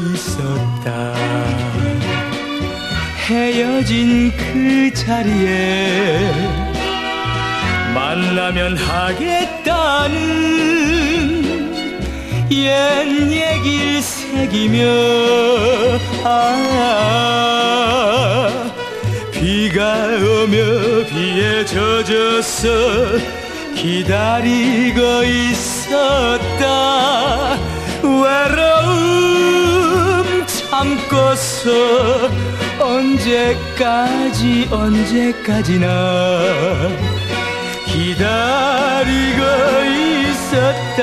있었다. 헤어진 그 자리에 만나면 하겠다는 옛 얘기를 새기며 비가 오며 비에 젖어서 기다리고 있었다. 외로움 참고서 언제까지나 기다리고 있었다.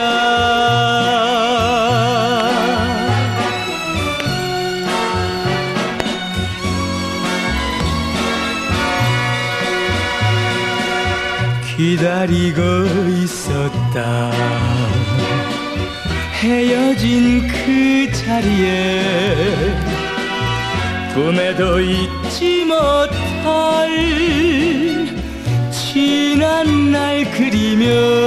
기다리고 있었다. 헤어진 그 자리에 꿈에도 잊지 못할 지난 날 그리며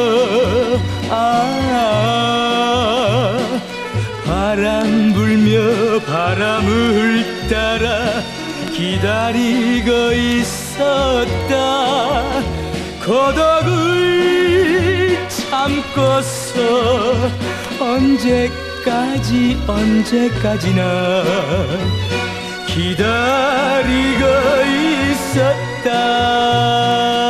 바람 불며 바람을 따라 기다리고 있었다. 고독을 참고서 언제까지나 기다리고 있었다.